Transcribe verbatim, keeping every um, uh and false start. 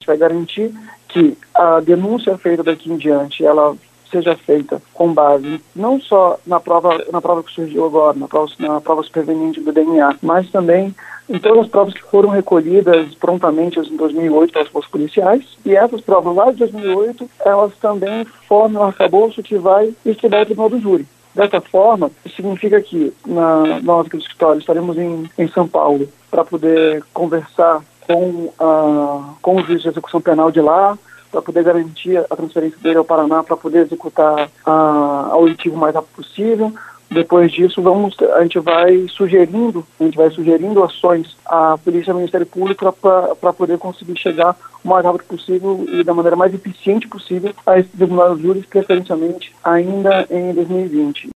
gente vai garantir que a denúncia feita daqui em diante, ela seja feita com base não só na prova, na prova que surgiu agora, na prova, na prova superveniente do D N A, mas também em todas as provas que foram recolhidas prontamente em dois mil e oito pelas forças policiais. E essas provas lá de dois mil e oito, elas também formam um arcabouço que vai estudar o tribunal do júri. Dessa forma, isso significa que na, nós aqui do escritório estaremos em, em São Paulo para poder conversar com, a, com o juiz de execução penal de lá, para poder garantir a transferência dele ao Paraná, para poder executar a, a oitiva o mais rápido possível. Depois disso, vamos, a gente vai sugerindo, a gente vai sugerindo ações à Polícia e ao Ministério Público para poder conseguir chegar o mais rápido possível e da maneira mais eficiente possível a esse tribunal de júri, preferencialmente ainda em dois mil e vinte.